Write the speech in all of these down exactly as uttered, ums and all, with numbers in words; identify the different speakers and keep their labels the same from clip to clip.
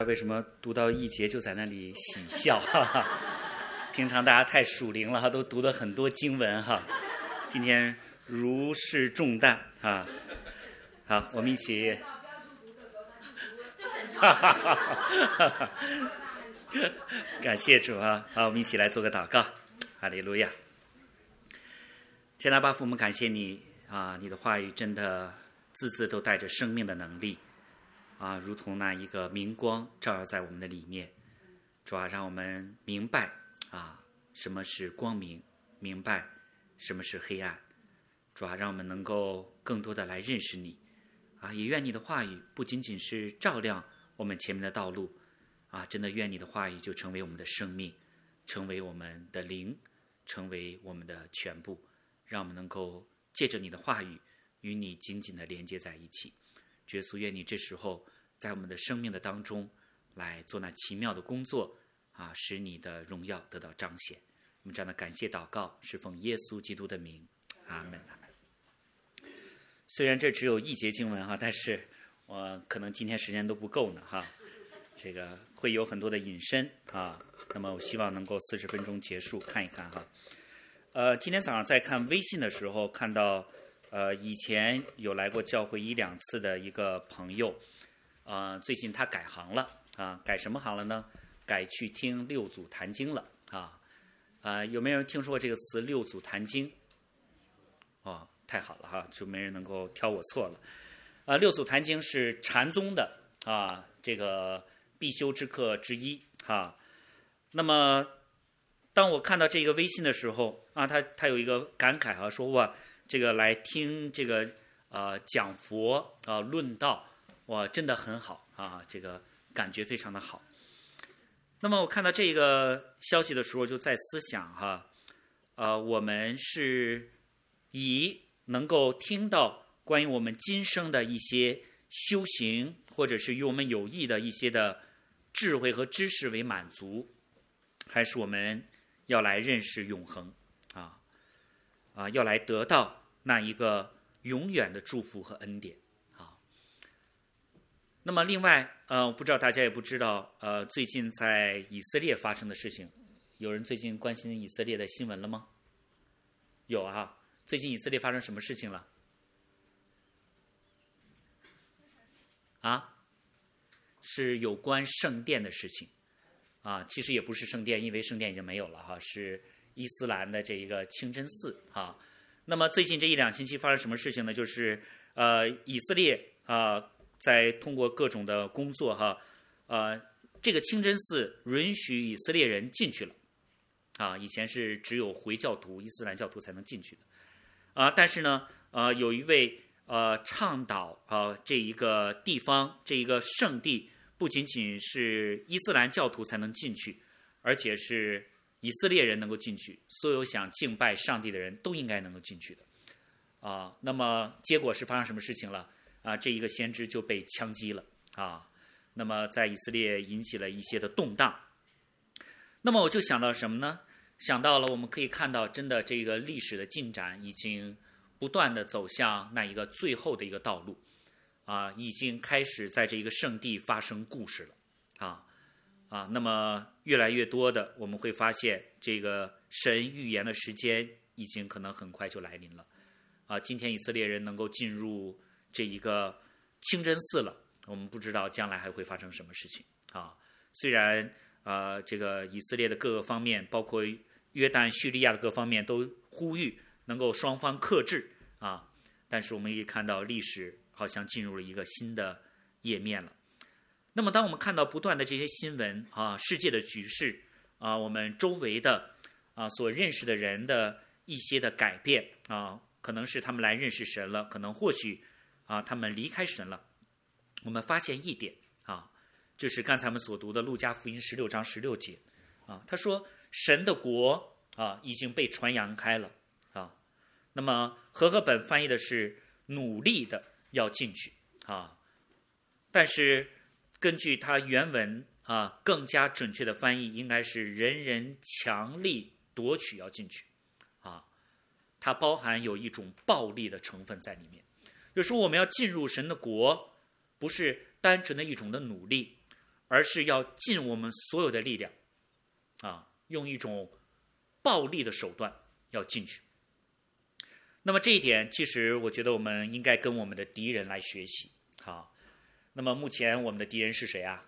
Speaker 1: 为什么读到一节就在那里喜笑？哈哈，平常大家太属灵了哈，都读了很多经文哈，今天如释重担啊。好，我们一起。哈哈哈哈！感谢主啊！好，我们一起来做个祷告。哈利路亚！天父爸父，我们感谢你啊！你的话语真的字字都带着生命的能力啊，如同那一个明光照耀在我们的里面。主啊，让我们明白啊什么是光明，明白什么是黑暗。主啊，让我们能够更多的来认识你啊！也愿你的话语不仅仅是照亮我们前面的道路啊，真的愿你的话语就成为我们的生命，成为我们的灵，成为我们的全部，让我们能够借着你的话语与你紧紧的连接在一起。耶稣，愿你这时候在我们的生命的当中来做那奇妙的工作啊，使你的荣耀得到彰显。我们这样的感谢祷告是奉耶稣基督的名，阿门。虽然这只有一节经文哈，但是我可能今天时间都不够呢哈，这个会有很多的引申啊。那么我希望能够四十分钟结束看一看哈。呃，今天早上在看微信的时候，看到呃以前有来过教会一两次的一个朋友，呃，最近他改行了啊，改什么行了呢？改去听六祖坛经了啊。啊，有没有人听说过这个词六祖坛经？哦，太好了哈，就没人能够挑我错了。啊，六祖坛经是禅宗的啊这个必修之课之一哈。那么当我看到这个微信的时候啊，他他有一个感慨啊，说哇，这个来听这个呃讲佛啊论道，哇，真的很好啊，这个感觉非常的好。那么我看到这个消息的时候，就在思想哈，呃，我们是以能够听到关于我们今生的一些修行，或者是与我们有益的一些的智慧和知识为满足，还是我们要来认识永恒啊啊，要来得到那一个永远的祝福和恩典啊。那么另外呃，我不知道大家也不知道呃，最近在以色列发生的事情，有人最近关心以色列的新闻了吗？有啊，最近以色列发生什么事情了？啊，是有关圣殿的事情啊，其实也不是圣殿，因为圣殿已经没有了哈，是伊斯兰的这一个清真寺啊。那么最近这一两星期发生什么事情呢？就是呃，以色列啊，在通过各种的工作哈，呃，这个清真寺允许以色列人进去了啊，以前是只有回教徒、伊斯兰教徒才能进去的啊，但是呢，呃，有一位。呃，倡导啊、呃，这一个地方，这一个圣地，不仅仅是伊斯兰教徒才能进去，而且是以色列人能够进去，所有想敬拜上帝的人都应该能够进去的啊、呃。那么结果是发生什么事情了啊、呃？这一个先知就被枪击了啊。那么在以色列引起了一些的动荡。那么我就想到什么呢？想到了我们可以看到，真的这个历史的进展已经。不断的走向那一个最后的一个道路，啊，已经开始在这一个圣地发生故事了，啊啊，那么越来越多的我们会发现，这个神预言的时间已经可能很快就来临了，啊，今天以色列人能够进入这一个清真寺了，我们不知道将来还会发生什么事情啊。虽然呃，这个以色列的各个方面，包括约旦、叙利亚的各方面都呼吁。能够双方克制啊，但是我们也看到历史好像进入了一个新的页面了。那么当我们看到不断的这些新闻啊，世界的局势啊，我们周围的啊所认识的人的一些的改变啊，可能是他们来认识神了，可能或许啊他们离开神了。我们发现一点啊，就是刚才我们所读的路加福音十六章十六节啊，他说神的国啊已经被传扬开了。那么和合本翻译的是努力的要进去啊，但是根据它原文啊更加准确的翻译应该是人人强力夺取要进去啊，它包含有一种暴力的成分在里面。就是说我们要进入神的国，不是单纯的一种的努力， 而是要尽我们所有的力量啊，用一种暴力的手段要进去。那么这一点，其实我觉得我们应该跟我们的敌人来学习。好，那么目前我们的敌人是谁啊？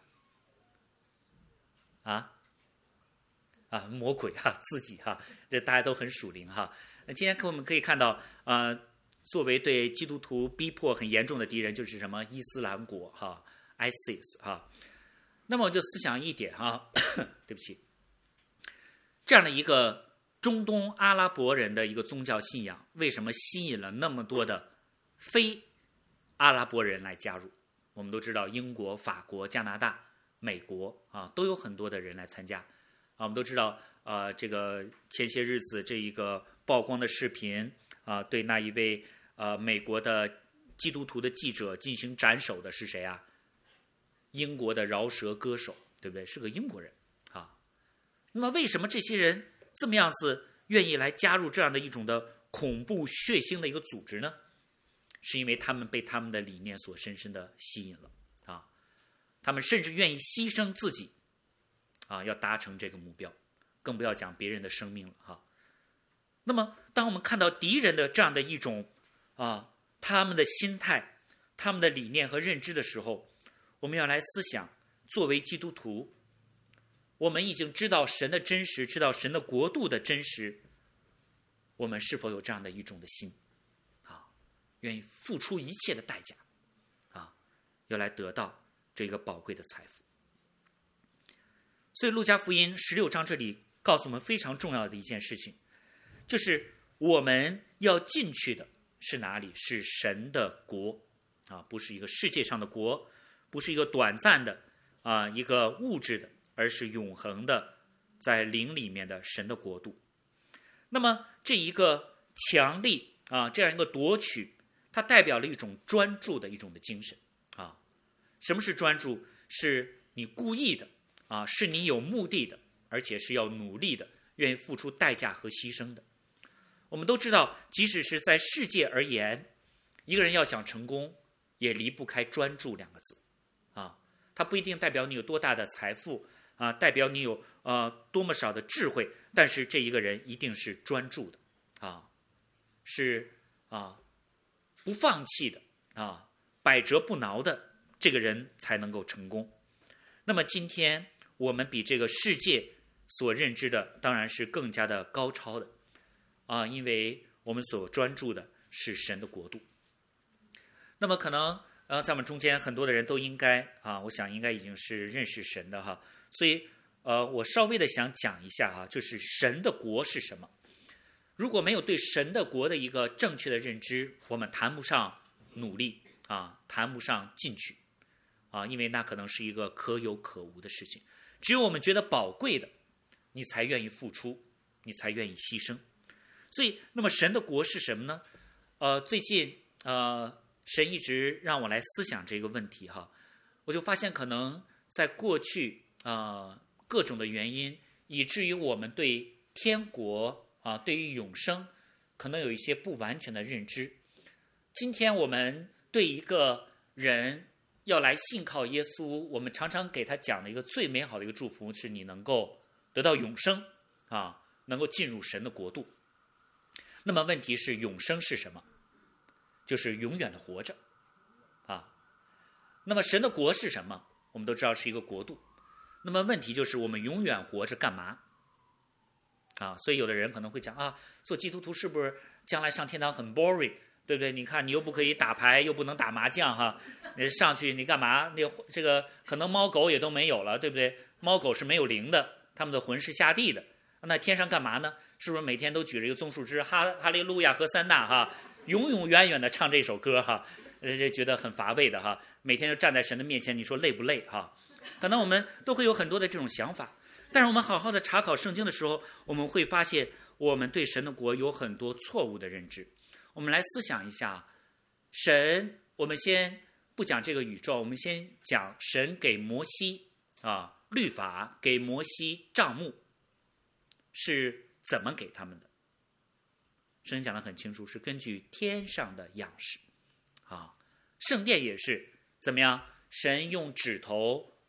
Speaker 1: 啊啊，魔鬼哈、啊，自己哈、啊，这大家都很属灵哈。那今天我们可以看到，呃，作为对基督徒逼迫很严重的敌人，就是什么伊斯兰国哈 ，I S I S 哈。那么我就思想一点哈，对不起，这样的一个中东阿拉伯人的一个宗教信仰，为什么吸引了那么多的非阿拉伯人来加入？我们都知道，英国、法国、加拿大、美国啊，都有很多的人来参加啊。我们都知道，呃，这个前些日子这一个曝光的视频啊，对那一位呃美国的基督徒的记者进行斩首的是谁啊？英国的饶舌歌手，对不对？是个英国人啊。那么为什么这些人这么样子愿意来加入这样的一种的恐怖血腥的一个组织呢？是因为他们被他们的理念所深深的吸引了啊，他们甚至愿意牺牲自己啊，要达成这个目标，更不要讲别人的生命了哈、啊。那么当我们看到敌人的这样的一种啊，他们的心态、他们的理念和认知的时候，我们要来思想，作为基督徒，我们已经知道神的真实，知道神的国度的真实，我们是否有这样的一种的心啊，愿意付出一切的代价啊，要来得到这个宝贵的财富。所以路加福音十六章这里告诉我们非常重要的一件事情，就是我们要进去的是哪里？是神的国啊，不是一个世界上的国，不是一个短暂的啊一个物质的，而是永恒的在灵里面的神的国度。那么这一个强力啊这样一个夺取，它代表了一种专注的一种的精神啊。什么是专注？是你故意的啊，是你有目的的，而且是要努力的，愿意付出代价和牺牲的。我们都知道，即使是在世界而言，一个人要想成功，也离不开专注两个字啊。它不一定代表你有多大的财富啊，代表你有呃多么少的智慧，但是这一个人一定是专注的啊，是啊不放弃的啊，百折不挠的，这个人才能够成功。那么今天我们比这个世界所认知的当然是更加的高超的啊，因为我们所专注的是神的国度。那么可能呃，在我们中间很多的人都应该啊，我想应该已经是认识神的哈，所以呃，我稍微的想讲一下哈，就是神的国是什么。如果没有对神的国的一个正确的认知，我们谈不上努力啊，谈不上进取啊，因为那可能是一个可有可无的事情。只有我们觉得宝贵的，你才愿意付出，你才愿意牺牲。所以，那么神的国是什么呢？呃，最近呃，神一直让我来思想这个问题哈，我就发现可能在过去呃各种的原因，以至于我们对天国啊、呃，对于永生，可能有一些不完全的认知。今天我们对一个人要来信靠耶稣，我们常常给他讲的一个最美好的一个祝福是你能够得到永生啊，能够进入神的国度。那么问题是，永生是什么？就是永远的活着啊。那么神的国是什么？我们都知道是一个国度。那么问题就是我们永远活着干嘛啊？所以有的人可能会讲啊，做基督徒是不是将来上天堂很 boring， 对不对？你看你又不可以打牌，又不能打麻将哈，你上去你干嘛？你这个可能猫狗也都没有了，对不对？猫狗是没有灵的，他们的魂是下地的。那天上干嘛呢？是不是每天都举着一个棕树枝，哈哈利路亚和散那哈，永永远远的唱这首歌哈，这觉得很乏味的哈，每天就站在神的面前，你说累不累哈？可能我们都会有很多的这种想法，但是我们好好的查考圣经的时候，我们会发现我们对神的国有很多错误的认知。我们来思想一下，神，我们先不讲这个宇宙，我们先讲神给摩西啊律法，给摩西帐幕是怎么给他们的？圣经讲得很清楚，是根据天上的样式啊。圣殿也是怎么样？神用指头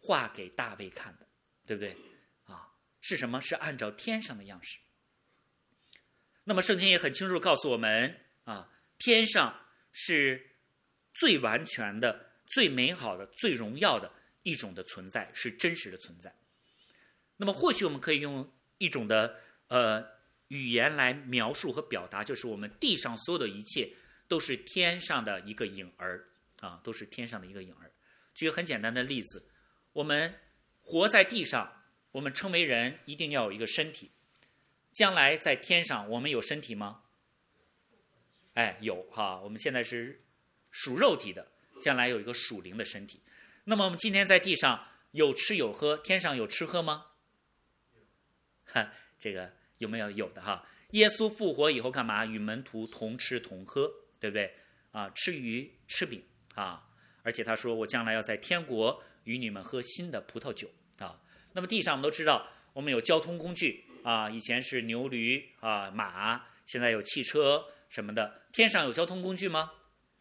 Speaker 1: 画给大卫看的，对不对？啊，是什么？是按照天上的样式。那么圣经也很清楚告诉我们啊，天上是最完全的、最美好的、最荣耀的一种的存在，是真实的存在。那么或许我们可以用一种的呃语言来描述和表达，就是我们地上所有的一切都是天上的一个影儿啊，都是天上的一个影儿。举个很简单的例子，我们活在地上，我们称为人，一定要有一个身体。将来在天上，我们有身体吗？哎，有哈。我们现在是属肉体的，将来有一个属灵的身体。那么我们今天在地上有吃有喝，天上有吃喝吗？哈，这个有没有？有的哈。耶稣复活以后干嘛？与门徒同吃同喝，对不对？啊，吃鱼吃饼啊，而且他说我将来要在天国与你们喝新的葡萄酒啊。那么地上我们都知道，我们有交通工具啊，以前是牛驴啊马，现在有汽车什么的。天上有交通工具吗？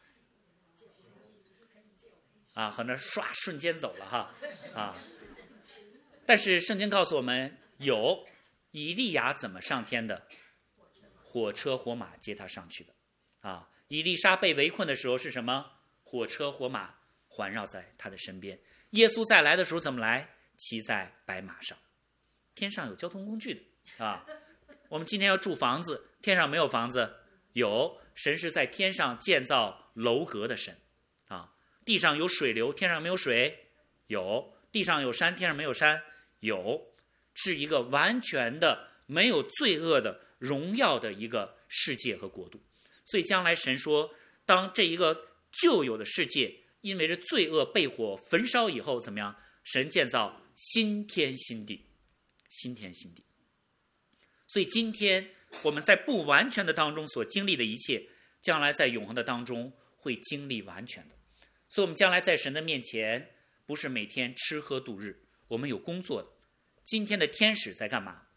Speaker 1: 啊，很多人唰瞬间走了哈啊。但是圣经告诉我们，有以利亚怎么上天的？火车火马接他上去的啊。以利沙被围困的时候是什么？火车火马环绕在他的身边。耶稣再来的时候怎么来？骑在白马上。天上有交通工具的啊。我们今天要住房子，天上没有房子？有，神是在天上建造楼阁的神啊。地上有水流，天上没有水？有。地上有山，天上没有山？有。是一个完全的没有罪恶的荣耀的一个世界和国度。所以将来神说，当这一个旧有的世界因为这罪恶被火焚烧以后怎么样？神建造新天新地，新天新地。所以今天我们在不完全的当中所经历的一切，将来在永恒的当中会经历完全的。所以我们将来在神的面前，不是每天吃喝度日，我们有工作的。今天的天使在干嘛？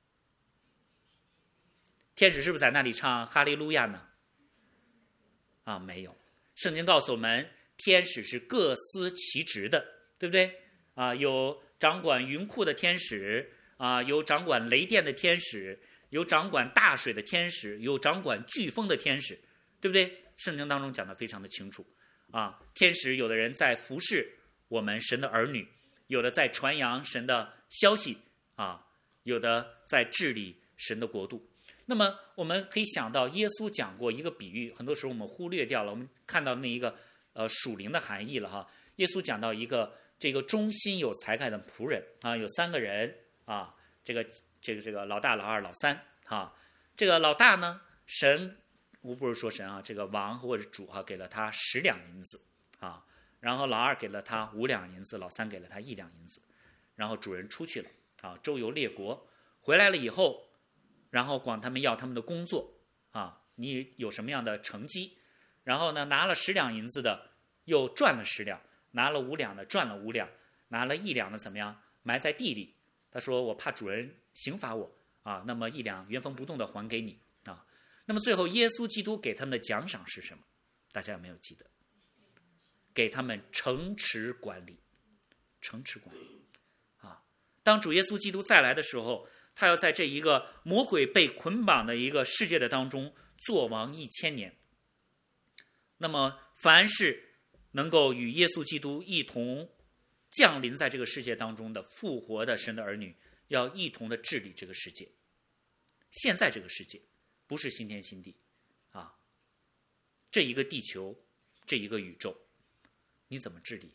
Speaker 1: 天使是不是在那里唱哈利路亚呢？啊，没有。圣经告诉我们，天使是各司其职的，对不对？啊，有掌管云库的天使啊，有掌管雷电的天使，有掌管大水的天使，有掌管飓风的天使，对不对？圣经当中讲得非常的清楚啊。天使有的人在服侍我们神的儿女，有的在传扬神的消息啊，有的在治理神的国度。那么我们可以想到，耶稣讲过一个比喻，很多时候我们忽略掉了，我们看到那一个呃属灵的含义了哈。耶稣讲到一个这个忠心有才干的仆人啊，有三个人啊，这个这个这个老大、老二、老三啊。这个老大呢，神我不是说神啊，这个王或者主啊，给了他十两银子啊，然后老二给了他五两银子，老三给了他一两银子，然后主人出去了啊，周游列国，回来了以后。然后管他们要他们的工作啊，你有什么样的成绩？然后呢，拿了十两银子的又赚了十两，拿了五两的赚了五两，拿了一两的怎么样？埋在地里。他说我怕主人刑罚我啊，那么一两原封不动的还给你啊。那么最后耶稣基督给他们的奖赏是什么？大家有没有记得？给他们城池管理，城池管理啊。当主耶稣基督再来的时候，他要在这一个魔鬼被捆绑的一个世界的当中做王一千年。那么凡是能够与耶稣基督一同降临在这个世界当中的复活的神的儿女，要一同的治理这个世界。现在这个世界不是新天新地啊，这一个地球，这一个宇宙，你怎么治理？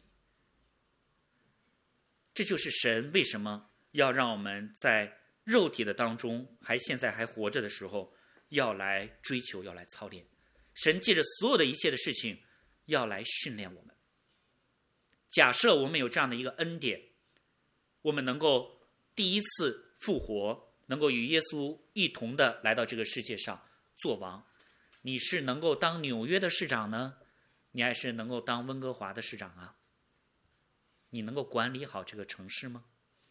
Speaker 1: 这就是神为什么要让我们在肉体的当中，还现在还活着的时候，要来追求，要来操练。神借着所有的一切的事情，要来训练我们。假设我们有这样的一个恩典，我们能够第一次复活，能够与耶稣一同的来到这个世界上做王。你是能够当纽约的市长呢，你还是能够当温哥华的市长啊？你能够管理好这个城市吗？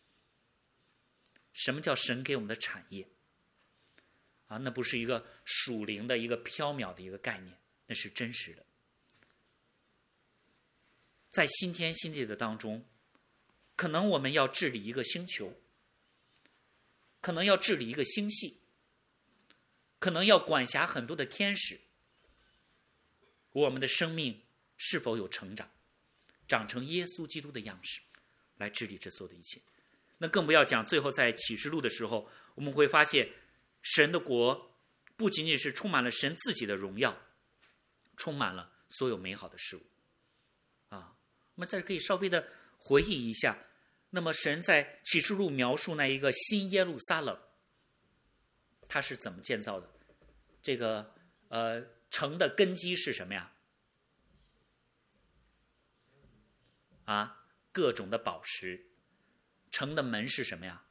Speaker 1: 什么叫神给我们的产业啊？那不是一个属灵的一个缥缈的一个概念，那是真实的。在新天新地的当中， 可能我们要治理一个星球，可能要治理一个星系，可能要管辖很多的天使。我们的生命是否有成长，长成耶稣基督的样式，来治理这所有的一切？那更不要讲最后在启示录的时候，我们会发现神的国不仅仅是充满了神自己的荣耀，充满了所有美好的事物啊。我们在这可以稍微的回忆一下，那么神在启示录描述那一个新耶路撒冷，它是怎么建造的？这个呃城的根基是什么呀？啊，各种的宝石。城的门是什么呀？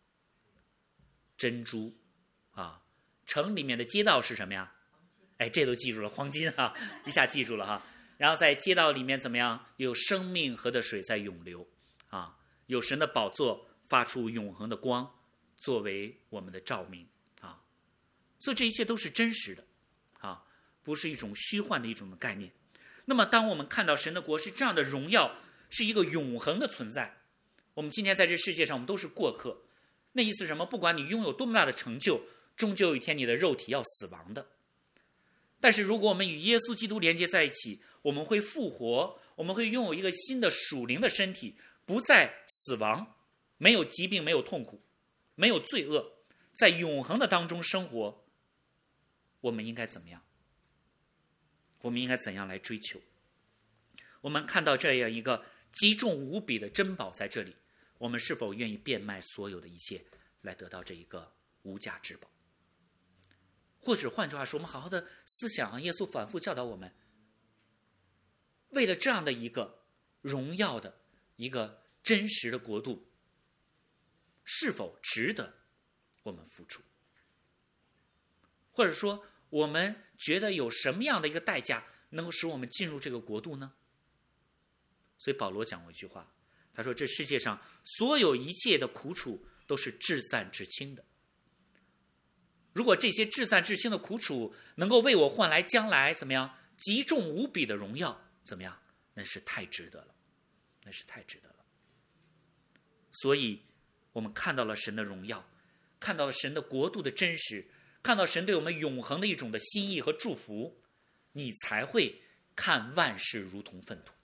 Speaker 1: 珍珠啊。城里面的街道是什么呀？哎，这都记住了，黄金啊，一下记住了哈。然后在街道里面怎么样？有生命河的水在涌流啊，有神的宝座发出永恒的光，作为我们的照明啊。所以这一切都是真实的啊，不是一种虚幻的一种的概念。那么当我们看到神的国是这样的荣耀，是一个永恒的存在，我们今天在这世界上我们都是过客，那意思是什么？不管你拥有多么大的成就，终究有一天你的肉体要死亡的。但是如果我们与耶稣基督连接在一起，我们会复活，我们会拥有一个新的属灵的身体，不再死亡，没有疾病，没有痛苦，没有罪恶，在永恒的当中生活。我们应该怎么样？我们应该怎样来追求？我们看到这样一个极重无比的珍宝在这里，我们是否愿意变卖所有的一切来得到这一个无价之宝？或者换句话说，我们好好的思想，耶稣反复教导我们，为了这样的一个荣耀的一个真实的国度，是否值得我们付出？或者说我们觉得有什么样的一个代价能够使我们进入这个国度呢？所以保罗讲过一句话，他说这世界上所有一切的苦楚都是至暂至轻的。如果这些至暂至轻的苦楚能够为我换来将来怎么样极重无比的荣耀，怎么样？那是太值得了，那是太值得了。所以我们看到了神的荣耀，看到了神的国度的真实，看到神对我们永恒的一种的心意和祝福，你才会看万事如同粪土。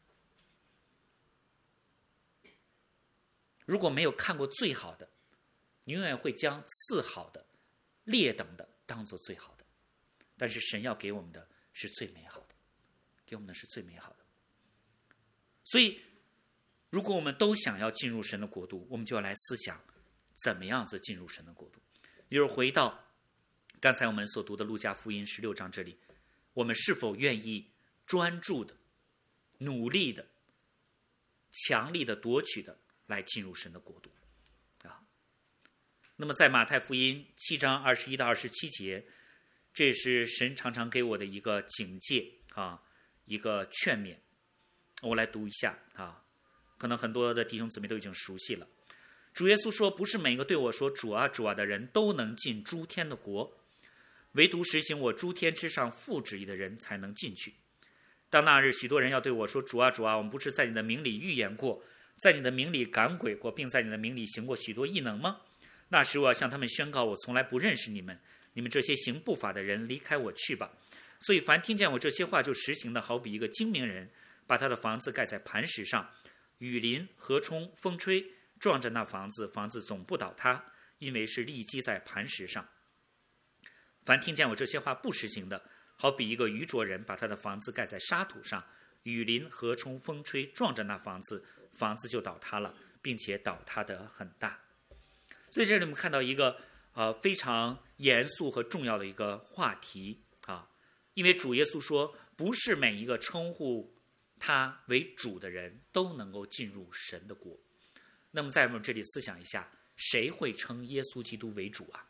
Speaker 1: 如果没有看过最好的，你永远会将次好的、劣等的当作最好的。但是神要给我们的是最美好的，给我们的是最美好的。所以如果我们都想要进入神的国度，我们就要来思想怎么样子进入神的国度。也就是回到刚才我们所读的路加福音十六章这里，我们是否愿意专注的、努力的、强力的夺取的来进入神的国度啊？那么在马太福音七章二十一到二十七节，这是神常常给我的一个警戒啊，一个劝勉。我来读一下啊，可能很多的弟兄姊妹都已经熟悉了。主耶稣说，不是每个对我说主啊主啊的人都能进诸天的国，唯独实行我诸天之上父旨意的人才能进去。当那日，许多人要对我说，主啊主啊，我们不是在你的名里预言过，在你的名里赶鬼过，并在你的名里行过许多异能吗？那时我要向他们宣告，我从来不认识你们，你们这些行不法的人，离开我去吧。所以凡听见我这些话就实行的，好比一个精明人把他的房子盖在磐石上，雨淋河冲风吹，撞着那房子，房子总不倒塌，因为是立基在磐石上。凡听见我这些话不实行的，好比一个愚拙人把他的房子盖在沙土上，雨淋河冲风吹，撞着那房子，房子就倒塌了，并且倒塌得很大。所以这里我们看到一个呃非常严肃和重要的一个话题啊，因为主耶稣说，不是每一个称呼他为主的人都能够进入神的国。那么在我们这里思想一下，谁会称耶稣基督为主啊？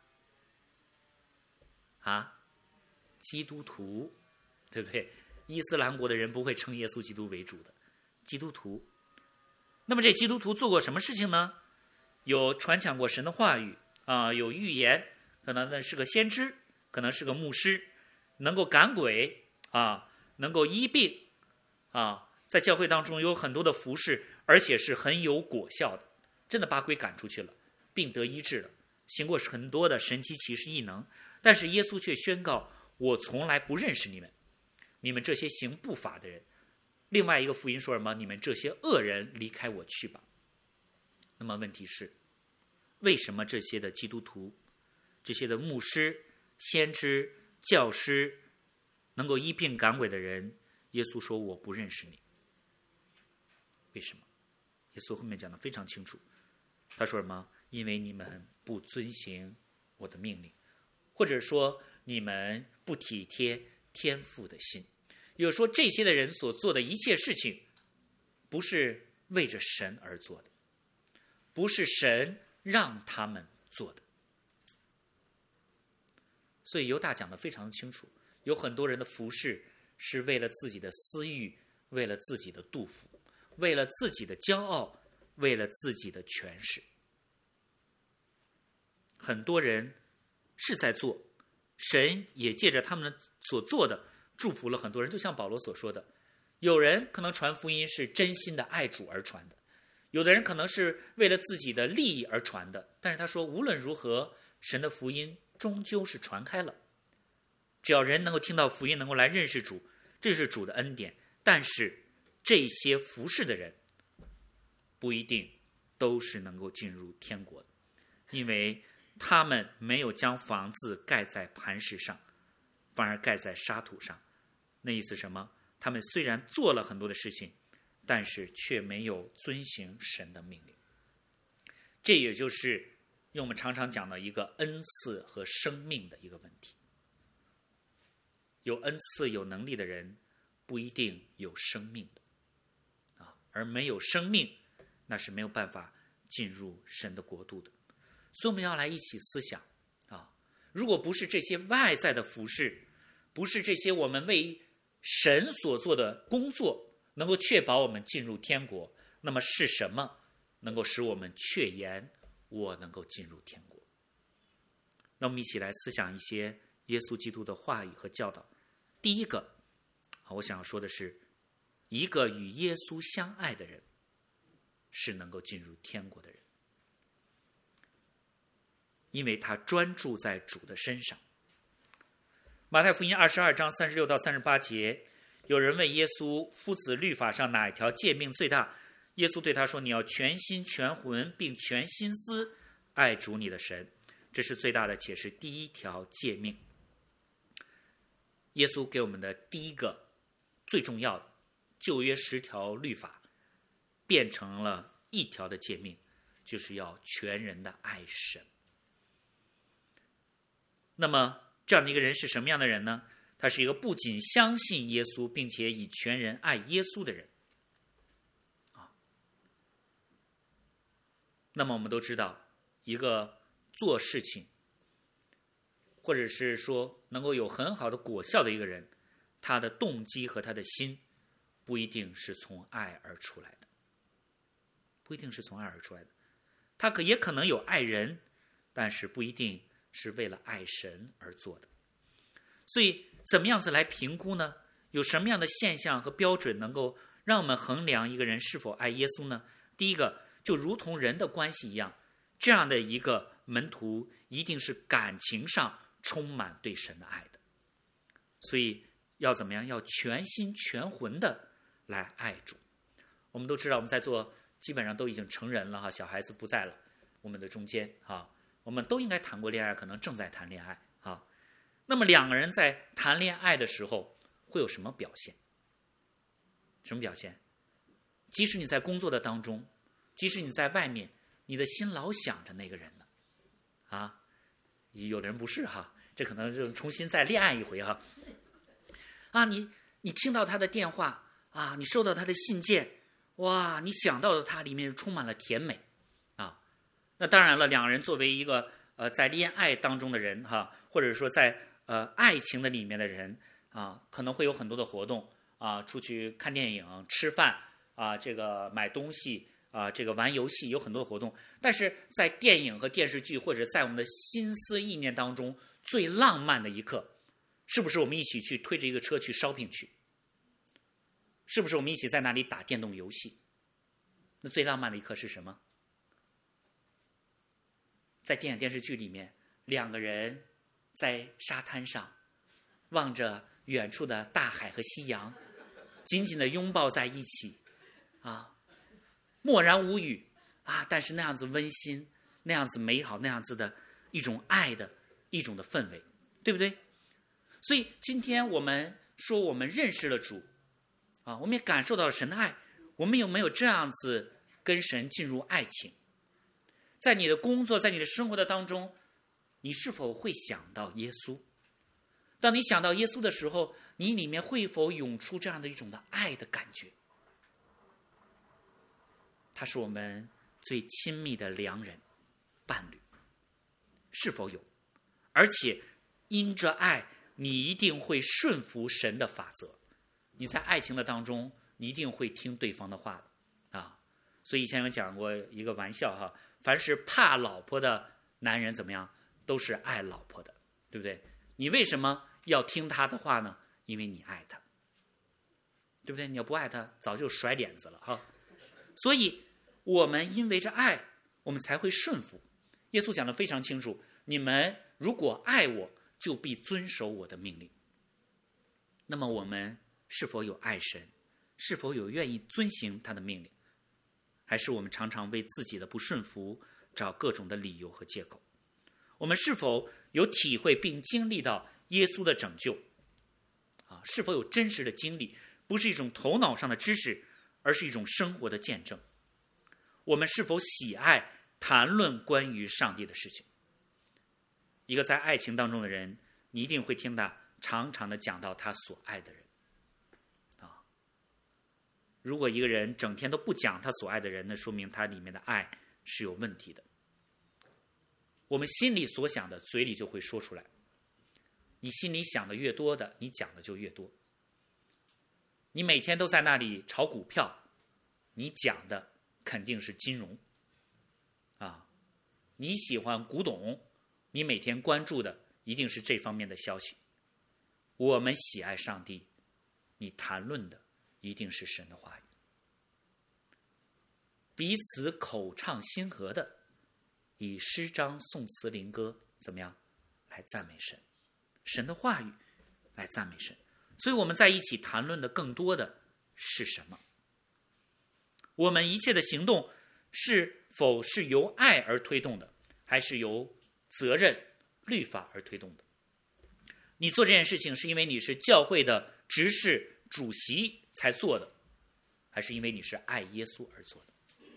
Speaker 1: 啊，基督徒，对不对？伊斯兰国的人不会称耶稣基督为主的，基督徒。那么这基督徒做过什么事情呢？有传讲过神的话语啊、呃，有预言，可能呢是个先知，可能是个牧师，能够赶鬼啊，能够医病啊，在教会当中有很多的服事， 而且是很有果效的，真的把鬼赶出去了，病得医治了，行过很多的神奇奇事异能。但是耶稣却宣告，我从来不认识你们，你们这些行不法的人。另外一个福音说什么？你们这些恶人，离开我去吧。那么问题是，为什么这些的基督徒，这些的牧师、先知、教师，能够医病赶鬼的人，耶稣说我不认识你？为什么？耶稣后面讲得非常清楚，他说什么？因为你们不遵行我的命令，或者说你们不体贴天父的心。也就是说，这些的人所做的一切事情，不是为着神而做的，不是神让他们做的。所以犹大讲得非常清楚，有很多人的服事是为了自己的私欲，为了自己的肚腹，为了自己的骄傲，为了自己的权势。很多人是在做，神也借着他们所做的祝福了很多人。就像保罗所说的，有人可能传福音是真心的爱主而传的，有的人可能是为了自己的利益而传的，但是他说无论如何，神的福音终究是传开了。只要人能够听到福音，能够来认识主，这是主的恩典。但是这些服侍的人不一定都是能够进入天国的，因为他们没有将房子盖在磐石上，反而盖在沙土上。那意思是什么？他们虽然做了很多的事情，但是却没有遵行神的命令。这也就是用我们常常讲的一个恩赐和生命的一个问题。有恩赐有能力的人不一定有生命的，啊，而没有生命，那是没有办法进入神的国度的。所以我们要来一起思想啊，如果不是这些外在的服事，不是这些我们为神所做的工作能够确保我们进入天国，那么是什么能够使我们确言我能够进入天国？那我们一起来思想一些耶稣基督的话语和教导。第一个，我想要说的是，一个与耶稣相爱的人是能够进入天国的人，因为他专注在主的身上。马太福音二十二章三十六到三十八节，有人问耶稣，夫子律法上哪一条诫命最大？耶稣对他说，你要全心全魂并全心思爱主你的神，这是最大的，且是第一条诫命。耶稣给我们的第一个最重要的旧约十条律法变成了一条的诫命，就是要全人的爱神。那么这样的一个人是什么样的人呢？他是一个不仅相信耶稣，并且以全人爱耶稣的人。那么我们都知道，一个做事情或者是说能够有很好的果效的一个人，他的动机和他的心不一定是从爱而出来的，不一定是从爱而出来的。他可也可能有爱人，但是不一定是为了爱神而做的。所以怎么样子来评估呢？有什么样的现象和标准能够让我们衡量一个人是否爱耶稣呢？第一个，就如同人的关系一样，这样的一个门徒一定是感情上充满对神的爱的。所以要怎么样？要全心全魂的来爱主。我们都知道，我们在座基本上都已经成人了哈，小孩子不在了我们的中间哈，我们都应该谈过恋爱，可能正在谈恋爱哈。那么两个人在谈恋爱的时候会有什么表现？什么表现？即使你在工作的当中，即使你在外面，你的心老想着那个人呢，啊，有的人不是哈，这可能就重新再恋爱一回哈。啊，你你听到他的电话啊，你收到他的信件，哇，你想到的他里面充满了甜美啊。那当然了，两个人作为一个呃在恋爱当中的人哈，或者说在呃爱情的里面的人啊，可能会有很多的活动啊，出去看电影、吃饭啊，这个买东西啊，这个玩游戏，有很多的活动。但是在电影和电视剧或者在我们的心思意念当中，最浪漫的一刻，是不是我们一起去推着一个车去 shopping 去？是不是我们一起在那里打电动游戏？ 那最浪漫的一刻是什么？在电影电视剧里面，两个人在沙滩上望着远处的大海和夕阳，紧紧地拥抱在一起啊，默然无语啊，但是那样子温馨，那样子美好，那样子的一种爱的一种的氛围，对不对？所以今天我们说我们认识了主啊，我们也感受到了神的爱，我们有没有这样子跟神进入爱情？在你的工作，在你的生活的当中，你是否会想到耶稣？当你想到耶稣的时候，你里面会否涌出这样的一种的爱的感觉？他是我们最亲密的良人、伴侣，是否有？而且因着爱，你一定会顺服神的法则。你在爱情的当中，你一定会听对方的话的啊。所以以前有讲过一个玩笑哈，凡是怕老婆的男人怎么样，都是爱老婆的，对不对？你为什么要听他的话呢？因为你爱他，对不对？你要不爱他，早就甩脸子了哈。所以我们因为着爱，我们才会顺服。耶稣讲得非常清楚，你们如果爱我，就必遵守我的命令。那么我们是否有爱神？是否有愿意遵行他的命令？还是我们常常为自己的不顺服找各种的理由和借口？我们是否有体会并经历到耶稣的拯救啊？是否有真实的经历？不是一种头脑上的知识，而是一种生活的见证。我们是否喜爱谈论关于上帝的事情？一个在爱情当中的人，你一定会听他常常的讲到他所爱的人啊。如果一个人整天都不讲他所爱的人，那说明他里面的爱是有问题的。我们心里所想的，嘴里就会说出来。你心里想的越多的，你讲的就越多。你每天都在那里炒股票，你讲的肯定是金融啊。你喜欢古董，你每天关注的一定是这方面的消息。我们喜爱上帝，你谈论的一定是神的话语。彼此口唱心和的，以诗章颂词灵歌怎么样来赞美神，神的话语来赞美神。所以我们在一起谈论的更多的是什么？我们一切的行动是否是由爱而推动的，还是由责任律法而推动的？你做这件事情是因为你是教会的执事主席才做的，还是因为你是爱耶稣而做的？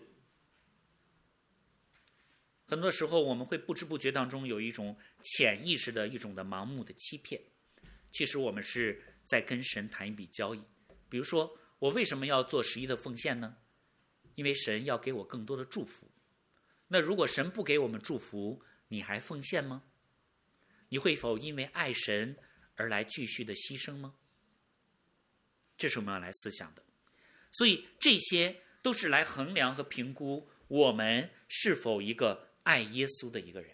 Speaker 1: 很多时候我们会不知不觉当中有一种潜意识的一种的盲目的欺骗，其实我们是在跟神谈一笔交易。比如说，我为什么要做十一的奉献呢？因为神要给我更多的祝福。那如果神不给我们祝福，你还奉献吗？你会否因为爱神而来继续的牺牲吗？这是我们要来思想的。所以这些都是来衡量和评估我们是否一个爱耶稣的一个人。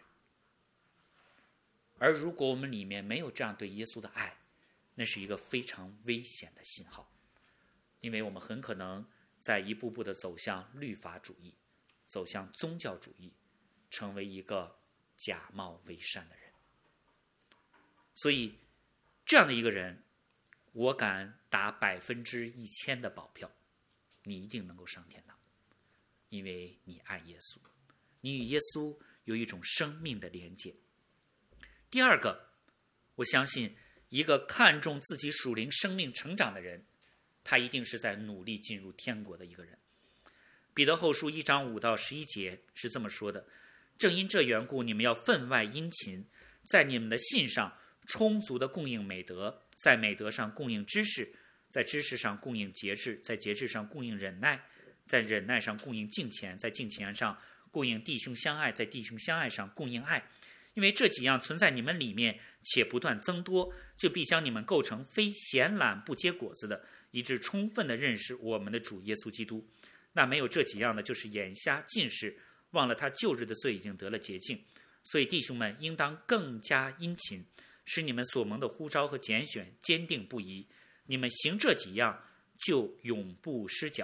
Speaker 1: 而如果我们里面没有这样对耶稣的爱，那是一个非常危险的信号，因为我们很可能在一步步的走向律法主义，走向宗教主义，成为一个假冒伪善的人。所以这样的一个人，我敢打百分之一千的保票，你一定能够上天堂，因为你爱耶稣，你与耶稣有一种生命的连接。第二个，我相信一个看重自己属灵生命成长的人，他一定是在努力进入天国的一个人。彼得后书一章五到十一节是这么说的：正因这缘故，你们要分外殷勤，在你们的信上充足的供应美德，在美德上供应知识，在知识上供应节制，在节制上供应忍耐，在忍耐上供应敬虔，在敬虔上供应弟兄相爱，在弟兄相爱上供应爱。因为这几样存在你们里面，且不断增多，就必将你们构成非闲懒不结果子的，以致充分的认识我们的主耶稣基督。那没有这几样的，就是眼瞎近视，忘了他旧日的罪已经得了洁净。所以弟兄们应当更加殷勤，使你们所蒙的呼召和拣选坚定不移。你们行这几样，就永不失脚，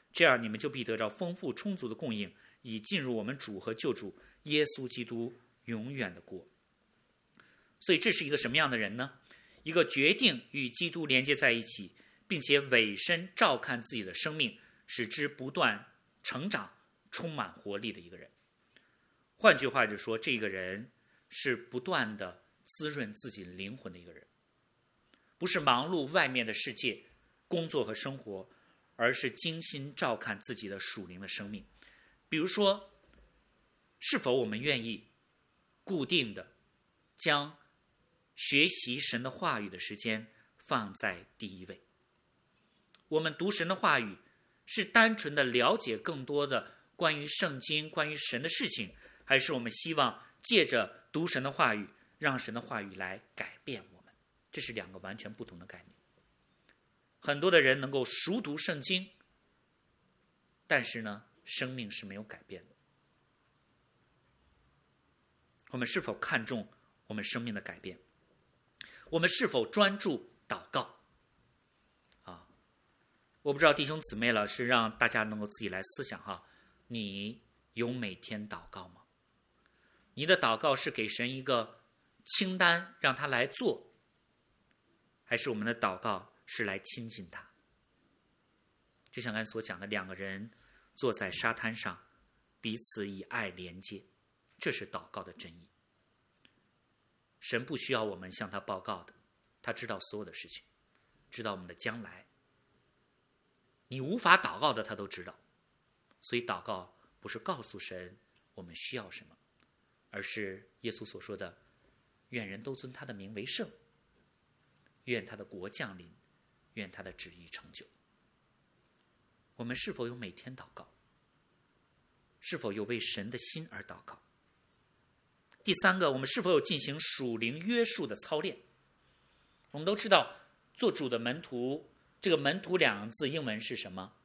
Speaker 1: 这样你们就必得到丰富充足的供应，以进入我们主和救主耶稣基督永远的国。所以这是一个什么样的人呢？一个决定与基督连接在一起，并且委身照看自己的生命，使之不断成长，充满活力的一个人。换句话就是说，这个人是不断的滋润自己灵魂的一个人，不是忙碌外面的世界工作和生活，而是精心照看自己的属灵的生命。比如说，是否我们愿意固定的将学习神的话语的时间放在第一位？我们读神的话语是单纯的了解更多的关于圣经、关于神的事情，还是我们希望借着读神的话语，让神的话语来改变我们？这是两个完全不同的概念。很多的人能够熟读圣经，但是呢，生命是没有改变的。我们是否看重我们生命的改变？我们是否专注祷告？啊，我不知道弟兄姊妹了，是让大家能够自己来思想哈。你有每天祷告吗？你的祷告是给神一个清单让他来做，还是我们的祷告是来亲近他？就像刚才所讲的，两个人坐在沙滩上，彼此以爱连接，这是祷告的真意。神不需要我们向他报告的，他知道所有的事情，知道我们的将来。你无法祷告的，他都知道。所以祷告不是告诉神我们需要什么，而是耶稣所说的，愿人都尊他的名为圣，愿他的国降临，愿他的旨意成就。我们是否有每天祷告？是否有为神的心而祷告？第三个，我们是否有进行属灵约束的操练？我们都知道，做主的门徒，这个门徒两个字英文是什么？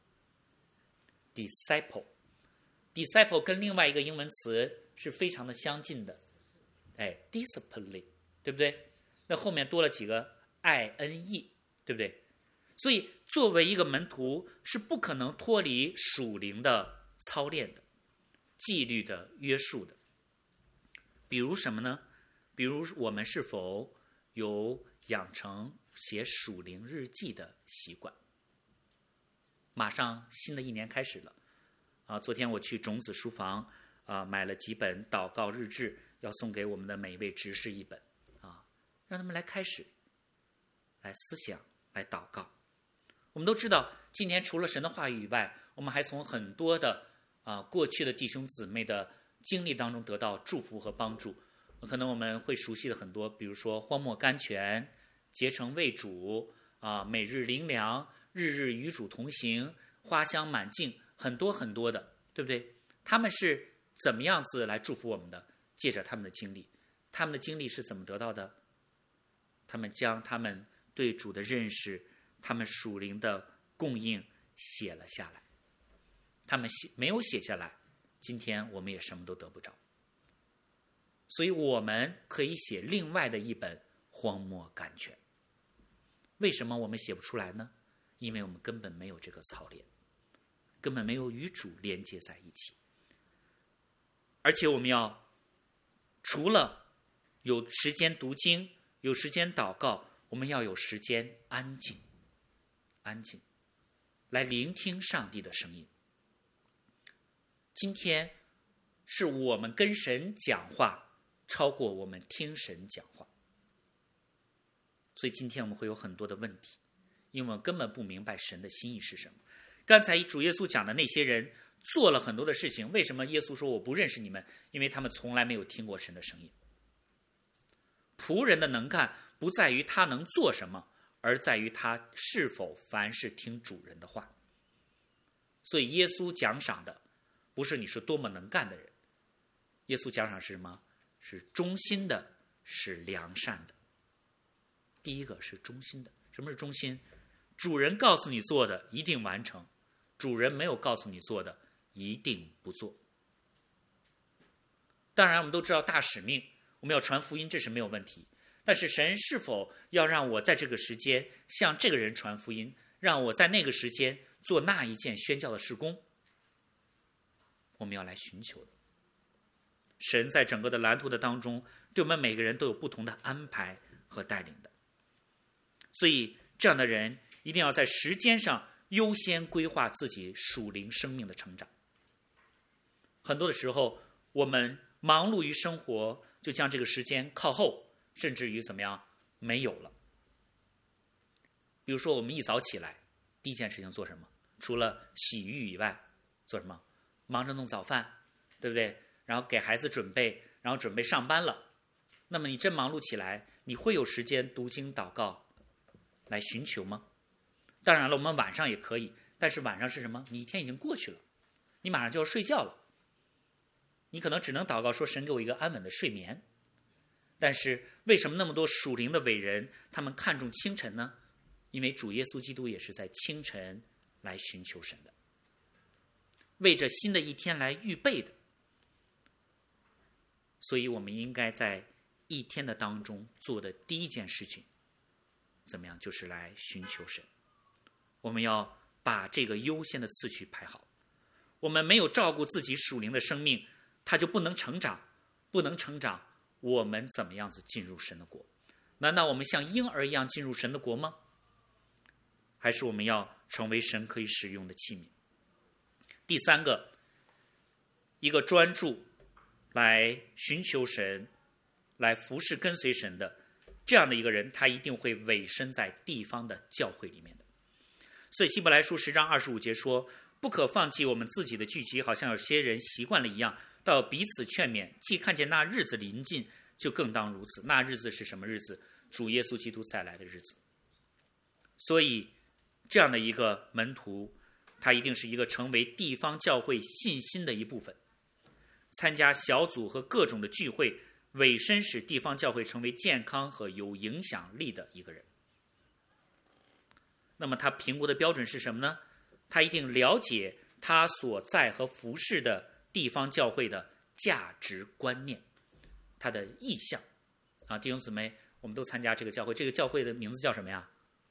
Speaker 1: disciple。 disciple 跟另外一个英文词是非常的相近的，哎 discipline， 对不对？那后面多了几个 ine， 对不对？所以作为一个门徒，是不可能脱离属灵的操练的，纪律的约束的。比如什么呢？比如我们是否有养成写属灵日记的习惯？马上新的一年开始了啊！昨天我去种子书房啊，买了几本祷告日志，要送给我们的每一位执事一本啊，让他们来开始，来思想，来祷告。我们都知道，今天除了神的话语以外，我们还从很多的啊过去的弟兄姊妹的经历当中得到祝福和帮助。可能我们会熟悉的很多，比如说荒漠甘泉、结成为主啊、每日灵粮、日日与主同行、花香满径，很多很多的，对不对？他们是怎么样子来祝福我们的？借着他们的经历，他们的经历是怎么得到的？他们将他们对主的认识，他们属灵的供应写了下来。他们写没有写下来，今天我们也什么都得不着。所以我们可以写另外的一本荒漠甘泉。为什么我们写不出来呢？因为我们根本没有这个操练，根本没有与主连接在一起。而且我们要除了有时间读经，有时间祷告，我们要有时间安静，安静，来聆听上帝的声音。今天是我们跟神讲话超过我们听神讲话，所以今天我们会有很多的问题，因为我们根本不明白神的心意是什么。刚才主耶稣讲的那些人做了很多的事情，为什么耶稣说我不认识你们？因为他们从来没有听过神的声音。仆人的能干不在于他能做什么，而在于他是否凡事听主人的话。所以耶稣奖赏的不是你是多么能干的人，耶稣奖赏是什么？是忠心的，是良善的。第一个是忠心的。什么是忠心？主人告诉你做的一定完成，主人没有告诉你做的一定不做。当然我们都知道大使命，我们要传福音，这是没有问题。但是神是否要让我在这个时间向这个人传福音，让我在那个时间做那一件宣教的事工，我们要来寻求的。神在整个的蓝图的当中，对我们每个人都有不同的安排和带领的。所以这样的人一定要在时间上优先规划自己属灵生命的成长。很多的时候我们忙碌于生活，就将这个时间靠后，甚至于怎么样没有了。比如说我们一早起来第一件事情做什么？除了洗浴以外做什么？忙着弄早饭，对不对？然后给孩子准备，然后准备上班了。那么你真忙碌起来，你会有时间读经祷告来寻求吗？当然了，我们晚上也可以，但是晚上是什么？你一天已经过去了，你马上就要睡觉了，你可能只能祷告说神给我一个安稳的睡眠。但是为什么那么多属灵的伟人他们看重清晨呢？因为主耶稣基督也是在清晨来寻求神的，为着新的一天来预备的。所以我们应该在一天的当中做的第一件事情怎么样？就是来寻求神。我们要把这个优先的次序排好。我们没有照顾自己属灵的生命，他就不能成长，不能成长，我们怎么样子进入神的国？难道我们像婴儿一样进入神的国吗？还是我们要成为神可以使用的器皿？第三个，一个专注来寻求神，来服侍跟随神的这样的一个人，他一定会委身在地方的教会里面的。所以希伯来书十章二十五节说，不可放弃我们自己的聚集，好像有些人习惯了一样，到彼此劝勉，既看见那日子临近，就更当如此。那日子是什么日子？主耶稣基督再来的日子。所以这样的一个门徒，他一定是一个成为地方教会信心的一部分，参加小组和各种的聚会，委身使地方教会成为健康和有影响力的一个人。那么他评估的标准是什么呢？他一定了解他所在和服侍的地方教会的价值观念，他的意向啊，弟兄姊妹，我们都参加这个教会，这个教会的名字叫什么呀？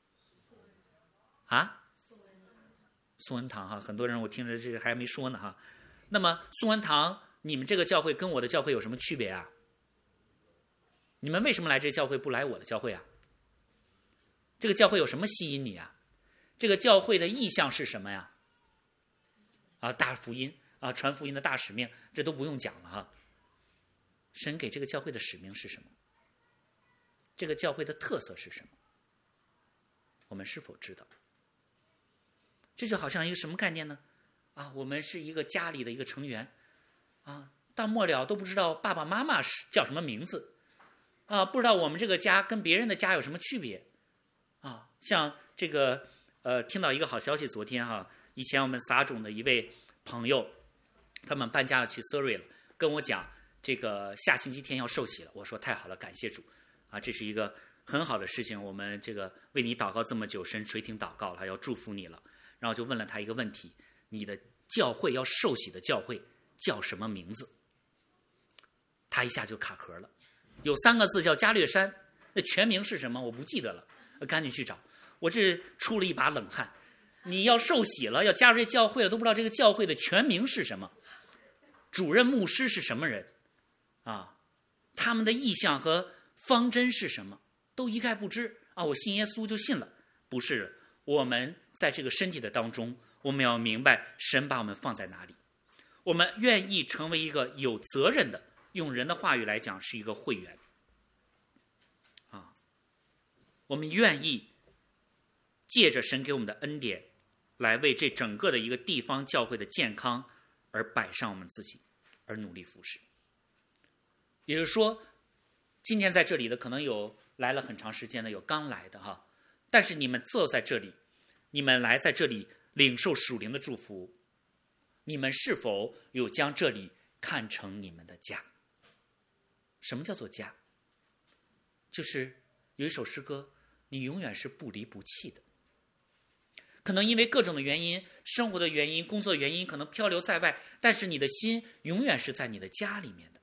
Speaker 1: 啊，宋恩堂哈，很多人我听着这个还没说呢哈。那么宋恩堂，你们这个教会跟我的教会有什么区别啊？你们为什么来这个教会不来我的教会啊？这个教会有什么吸引你啊？这个教会的意向是什么呀？啊，大福音啊，传福音的大使命，这都不用讲了哈。神给这个教会的使命是什么？这个教会的特色是什么？我们是否知道？这就好像一个什么概念呢？啊，我们是一个家里的一个成员，啊，到末了都不知道爸爸妈妈是叫什么名字，啊，不知道我们这个家跟别人的家有什么区别，啊，像这个呃，听到一个好消息，昨天哈、啊，以前我们撒种的一位朋友，他们搬家了去 Surrey 了，跟我讲这个下星期天要受洗了，我说太好了，感谢主，啊，这是一个很好的事情，我们这个为你祷告这么久，神垂听祷告了，要祝福你了。然后就问了他一个问题，你的教会要受洗的教会叫什么名字？他一下就卡壳了，有三个字叫加略山，那全名是什么我不记得了，赶紧去找。我这出了一把冷汗，你要受洗了，要加入这教会了，都不知道这个教会的全名是什么，主任牧师是什么人啊？他们的意向和方针是什么都一概不知啊！我信耶稣就信了，不是。我们在这个身体的当中，我们要明白神把我们放在哪里。我们愿意成为一个有责任的，用人的话语来讲是一个会员啊。我们愿意借着神给我们的恩典，来为这整个的一个地方教会的健康而摆上我们自己，而努力服侍。也就是说，今天在这里的可能有来了很长时间的，有刚来的哈。但是你们坐在这里，你们来在这里领受属灵的祝福，你们是否有将这里看成你们的家？什么叫做家？就是有一首诗歌，你永远是不离不弃的。可能因为各种的原因，生活的原因，工作的原因，可能漂流在外，但是你的心永远是在你的家里面的。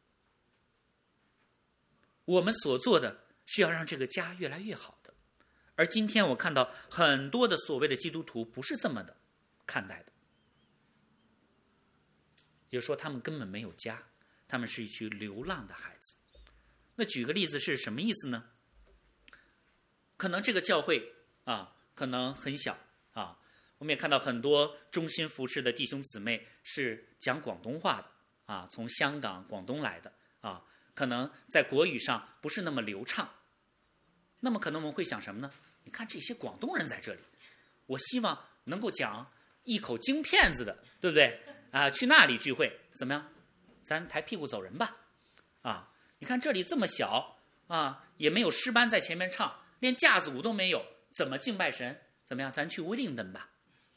Speaker 1: 我们所做的是要让这个家越来越好的， 而今天我看到很多的所谓的基督徒不是这么的看待的，也说他们根本没有家，他们是一群流浪的孩子。那举个例子是什么意思呢？可能这个教会啊，可能很小啊，我们也看到很多忠心服侍的弟兄姊妹是讲广东话的啊，从香港、广东来的啊，可能在国语上不是那么流畅。那么可能我们会想什么呢？你看这些广东人在这里，我希望能够讲一口京片子的，对不对啊？去那里聚会怎么样？咱抬屁股走人吧啊！你看这里这么小啊，也没有诗班在前面唱，连架子鼓都没有，怎么敬拜神？怎么样？咱去威灵顿吧。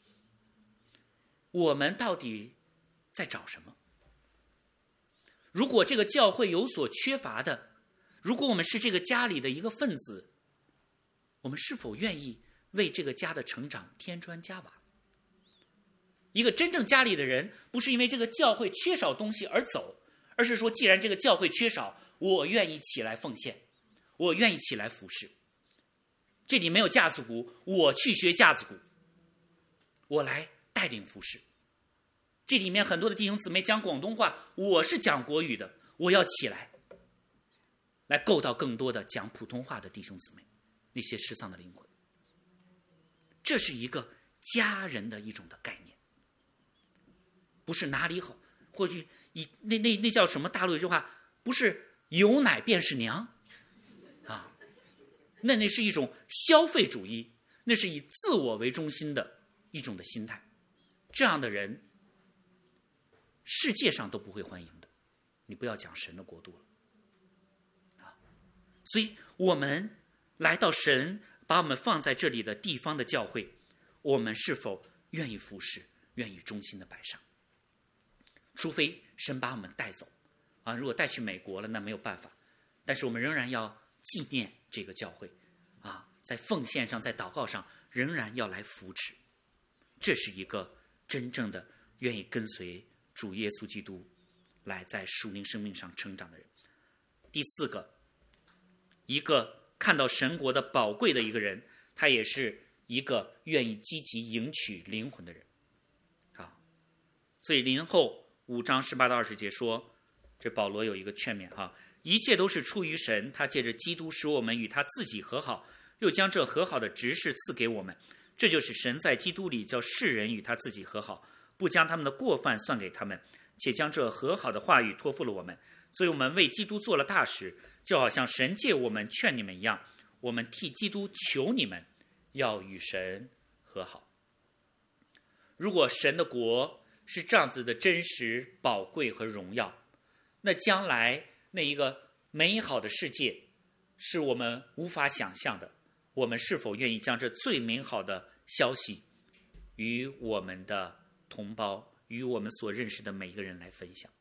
Speaker 1: 我们到底在找什么？如果这个教会有所缺乏的，如果我们是这个家里的一个分子，我们是否愿意为这个家的成长添砖加瓦？一个真正家里的人，不是因为这个教会缺少东西而走，而是说既然这个教会缺少，我愿意起来奉献，我愿意起来服侍。这里没有架子鼓，我去学架子鼓，我来带领服侍。这里面很多的弟兄姊妹讲广东话，我是讲国语的，我要起来来够到更多的讲普通话的弟兄姊妹，那些失丧的灵魂。这是一个家人的一种的概念，不是哪里好，或许以那那那叫什么？大陆有句话，不是有奶便是娘啊，那那是一种消费主义，那是以自我为中心的一种的心态。这样的人，世界上都不会欢迎的。你不要讲神的国度了啊！所以我们来到神把我们放在这里的地方的教会，我们是否愿意服侍，愿意忠心的摆上？除非神把我们带走啊，如果带去美国了，那没有办法。但是我们仍然要纪念这个教会啊，在奉献上，在祷告上，仍然要来扶持。这是一个真正的愿意跟随主耶稣基督来在属灵生命上成长的人。第四个，一个看到神国的宝贵的一个人，他也是一个愿意积极迎娶灵魂的人。好，所以林后五章十八到二十节说，这保罗有一个劝勉哈，一切都是出于神，他借着基督使我们与他自己和好，又将这和好的职事赐给我们。这就是神在基督里叫世人与他自己和好，不将他们的过犯算给他们，且将这和好的话语托付了我们。所以我们为基督做了大使，就好像神借我们劝你们一样，我们替基督求你们要与神和好。如果神的国是这样子的真实、宝贵和荣耀，那将来那一个美好的世界是我们无法想象的。我们是否愿意将这最美好的消息与我们的同胞，与我们所认识的每一个人来分享？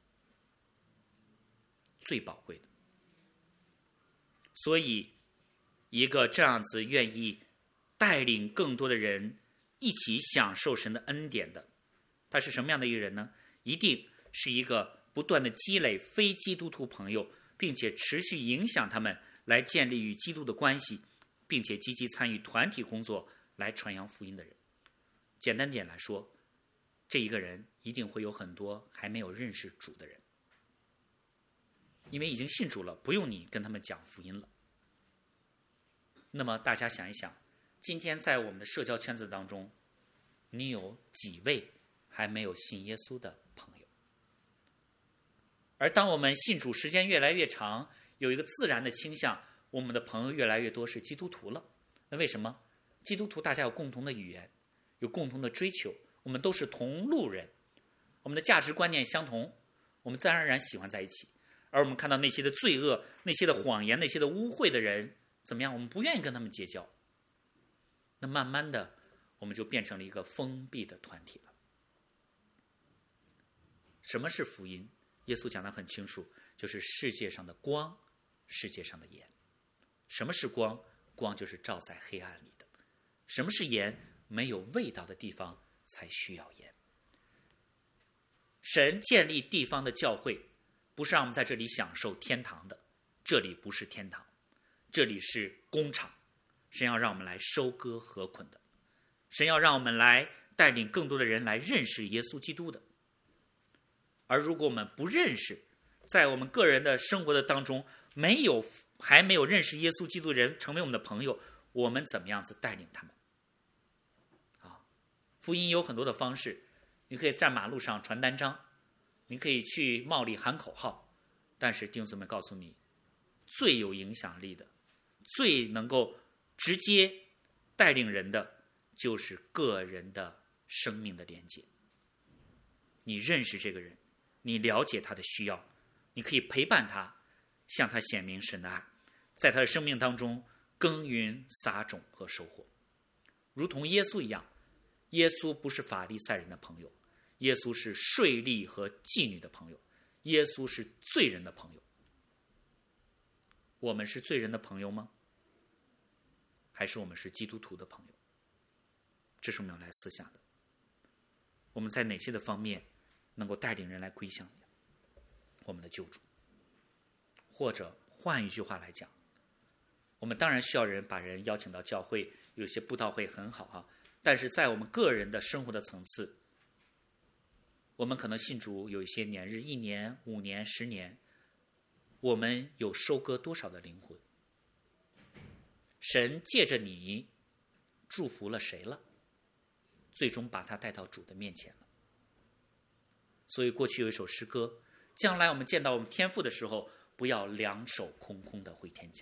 Speaker 1: 最宝贵的。所以一个这样子愿意带领更多的人一起享受神的恩典的，他是什么样的一个人呢？一定是一个不断的积累非基督徒朋友，并且持续影响他们来建立与基督的关系，并且积极参与团体工作来传扬福音的人。简单点来说，这一个人一定会有很多还没有认识主的人，因为已经信主了，不用你跟他们讲福音了。那么大家想一想，今天在我们的社交圈子当中，你有几位还没有信耶稣的朋友？而当我们信主时间越来越长，有一个自然的倾向，我们的朋友越来越多是基督徒了。那为什么？基督徒大家有共同的语言，有共同的追求，我们都是同路人，我们的价值观念相同，我们自然而然喜欢在一起。而我们看到那些的罪恶，那些的谎言，那些的污秽的人怎么样？我们不愿意跟他们结交。那慢慢的，我们就变成了一个封闭的团体了。什么是福音？耶稣讲得很清楚，就是世界上的光，世界上的盐。什么是光？光就是照在黑暗里的。什么是盐？没有味道的地方才需要盐。神建立地方的教会，不是让我们在这里享受天堂的，这里不是天堂，这里是工厂， 神要让我们来收割禾捆的，神要让我们来带领更多的人来认识耶稣基督的。而如果我们不认识，在我们个人的生活的当中没有还没有认识耶稣基督的人成为我们的朋友，我们怎么样子带领他们啊？福音有很多的方式，你可以站马路上传单张，你可以去庙里喊口号，但是弟兄姊妹告诉你，最有影响力的，最能够直接带领人的，就是个人的生命的连接。你认识这个人，你了解他的需要，你可以陪伴他，向他显明神的爱，在他的生命当中耕耘撒种和收获。如同耶稣一样，耶稣不是法利赛人的朋友，耶稣是税吏和妓女的朋友，耶稣是罪人的朋友。我们是罪人的朋友吗？还是我们是基督徒的朋友？这是我们要来思想的。我们在哪些的方面能够带领人来归向我们的救主？或者换一句话来讲，我们当然需要人把人邀请到教会，有些布道会很好啊，但是在我们个人的生活的层次，我们可能信主有一些年日，一年、五年、十年，我们有收割多少的灵魂？神借着你祝福了谁了？最终把他带到主的面前了。所以过去有一首诗歌，将来我们见到我们天父的时候，不要两手空空的回天家。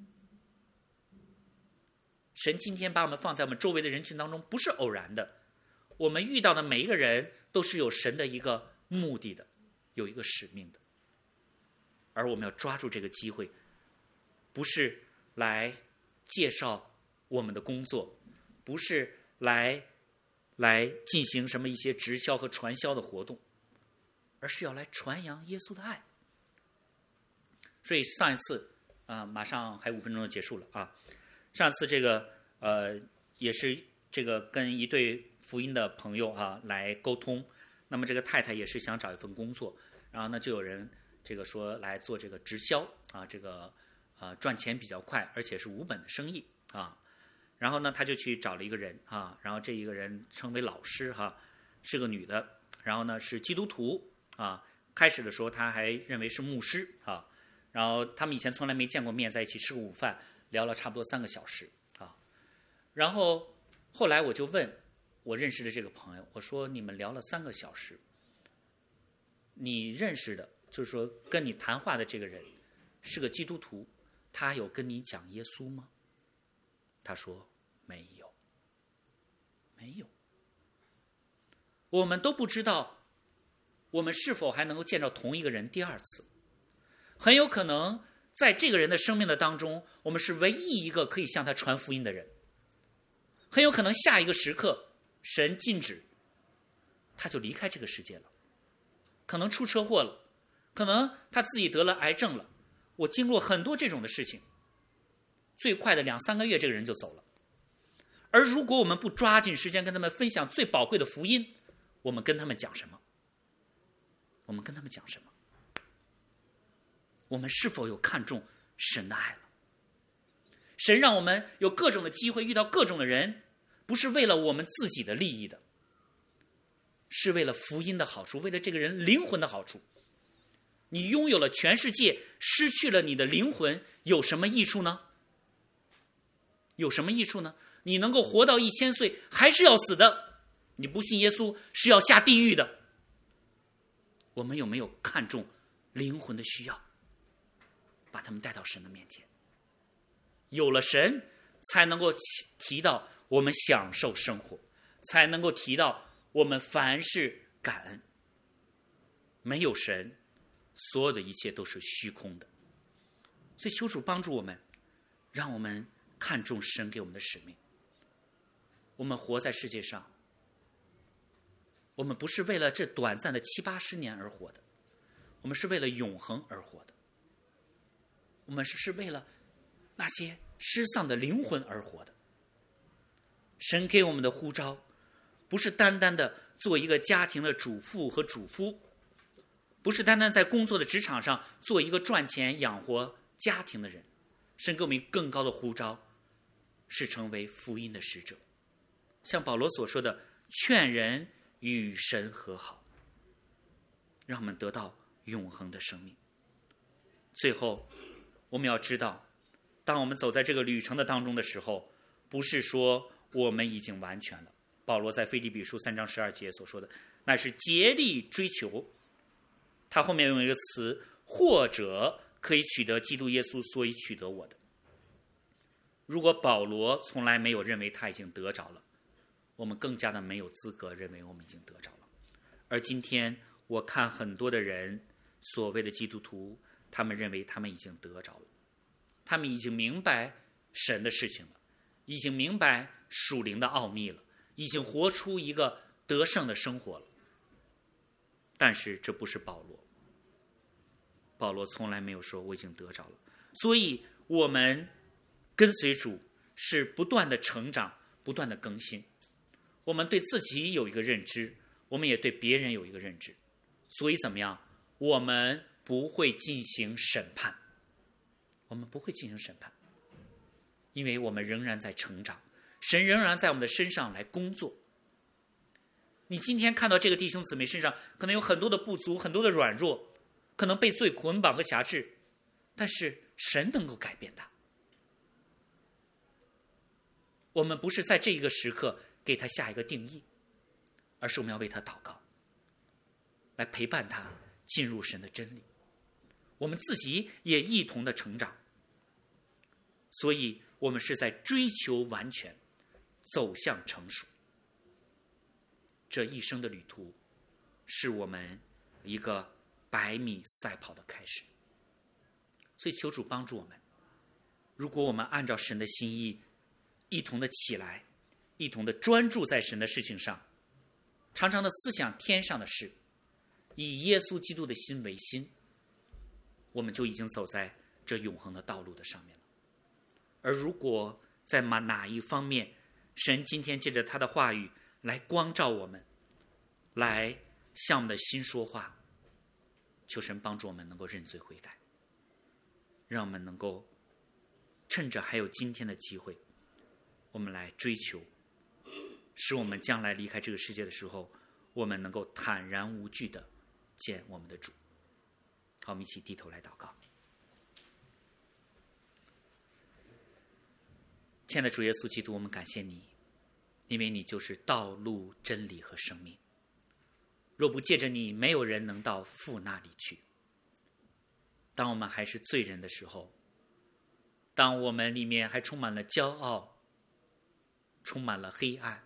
Speaker 1: 神今天把我们放在我们周围的人群当中，不是偶然的。我们遇到的每一个人都是有神的一个目的的，有一个使命的。而我们要抓住这个机会，不是来介绍我们的工作，不是来来进行什么一些直销和传销的活动，而是要来传扬耶稣的爱。所以上一次啊、呃，马上还五分钟就结束了啊。上次这个呃，也是这个跟一对福音的朋友啊来沟通，那么这个太太也是想找一份工作，然后呢就有人这个说来做这个直销啊，这个呃赚钱比较快，而且是无本的生意啊。然后呢他就去找了一个人啊，然后这一个人称为老师哈、啊，是个女的，然后呢是基督徒啊。开始的时候他还认为是牧师啊，然后他们以前从来没见过面，在一起吃过午饭，聊了差不多三个小时啊。然后后来我就问我认识的这个朋友，我说你们聊了三个小时，你认识的就是说跟你谈话的这个人是个基督徒，他有跟你讲耶稣吗？他说没有，没有。我们都不知道我们是否还能够见到同一个人第二次。很有可能在这个人的生命的当中，我们是唯一一个可以向他传福音的人。很有可能下一个时刻神禁止他就离开这个世界了，可能出车祸了，可能他自己得了癌症了。我经过很多这种的事情，最快的两三个月这个人就走了。而如果我们不抓紧时间跟他们分享最宝贵的福音，我们跟他们讲什么？我们跟他们讲什么？我们是否有看重神的爱了？神让我们有各种的机会遇到各种的人，不是为了我们自己的利益的，是为了福音的好处，为了这个人灵魂的好处。你拥有了全世界，失去了你的灵魂，有什么益处呢？有什么益处呢？你能够活到一千岁，还是要死的。你不信耶稣，是要下地狱的。我们有没有看重灵魂的需要，把他们带到神的面前？有了神，才能够提到我们享受生活，才能够提到我们凡事感恩。没有神，所有的一切都是虚空的。所以求主帮助我们，让我们看重神给我们的使命。我们活在世界上，我们不是为了这短暂的七八十年而活的，我们是为了永恒而活的。我们是为了那些失丧的灵魂而活的。神给我们的呼召，不是单单的做一个家庭的主妇和主夫，不是单单在工作的职场上做一个赚钱养活家庭的人。神给我们更高的呼召， 是成为福音的使者，像保罗所说的，劝人与神和好，让我们得到永恒的生命。最后，我们要知道，当我们走在这个旅程的当中的时候，不是说我们已经完全了。保罗在腓立比书三章十二节所说的，那是竭力追求。他后面用一个词，或者可以取得基督耶稣，所以取得我的。如果保罗从来没有认为他已经得着了，我们更加的没有资格认为我们已经得着了。而今天我看很多的人，所谓的基督徒，他们认为他们已经得着了，他们已经明白神的事情了，已经明白属灵的奥秘了，已经活出一个得胜的生活了。但是这不是保罗，保罗从来没有说我已经得着了。所以我们跟随主是不断的成长，不断的更新。我们对自己有一个认知，我们也对别人有一个认知。所以怎么样？我们不会进行审判，我们不会进行审判，因为我们仍然在成长，神仍然在我们的身上来工作。你今天看到这个弟兄姊妹身上可能有很多的不足，很多的软弱，可能被罪捆绑和辖制，但是神能够改变他。我们不是在这一个时刻给他下一个定义，而是我们要为他祷告，来陪伴他进入神的真理。我们自己也一同的成长，所以我们是在追求完全，走向成熟。这一生的旅途是我们一个百米赛跑的开始。所以求主帮助我们，如果我们按照神的心意一同的起来，一同的专注在神的事情上，常常的思想天上的事，以耶稣基督的心为心，我们就已经走在这永恒的道路的上面了。而如果在哪一方面，神今天借着他的话语来光照我们，来向我们的心说话，求神帮助我们能够认罪悔改，让我们能够趁着还有今天的机会，我们来追求，使我们将来离开这个世界的时候，我们能够坦然无惧地见我们的主。好，我们一起低头来祷告。亲爱的主耶稣基督，我们感谢你，因为你就是道路、真理和生命。若不借着你，没有人能到父那里去。当我们还是罪人的时候，当我们里面还充满了骄傲，充满了黑暗，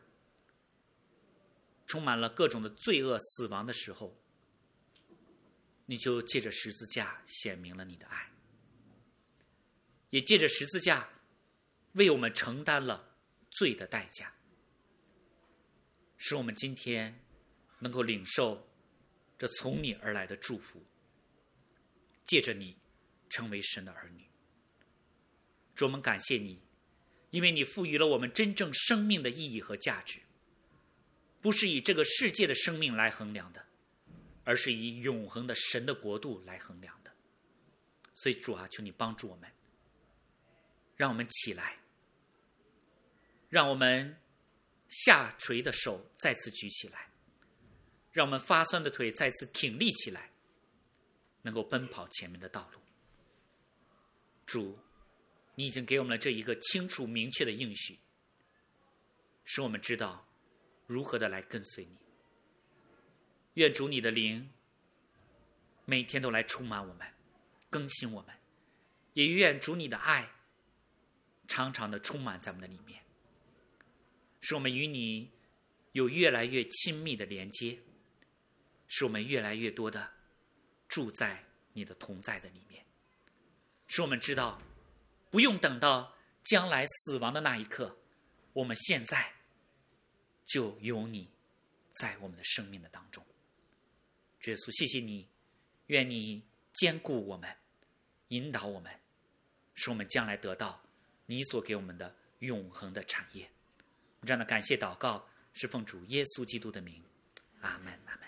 Speaker 1: 充满了各种的罪恶、死亡的时候，你就借着十字架显明了你的爱，也借着十字架为我们承担了罪的代价，使我们今天能够领受这从你而来的祝福，借着你成为神的儿女。主，我们感谢你，因为你赋予了我们真正生命的意义和价值，不是以这个世界的生命来衡量的，而是以永恒的神的国度来衡量的。所以主啊，求你帮助我们，让我们起来，让我们下垂的手再次举起来，让我们发酸的腿再次挺立起来，能够奔跑前面的道路。主，你已经给我们了这一个清楚明确的应许，使我们知道如何的来跟随你。愿主你的灵每天都来充满我们，更新我们，也愿主你的爱常常的充满在我们的里面，使我们与你有越来越亲密的连接，使我们越来越多的住在你的同在的里面，使我们知道不用等到将来死亡的那一刻，我们现在就有你在我们的生命的当中。主耶稣，谢谢你，愿你坚固我们，引导我们，使我们将来得到你所给我们的永恒的产业。这样的感谢祷告是奉主耶稣基督的名，阿们，阿们。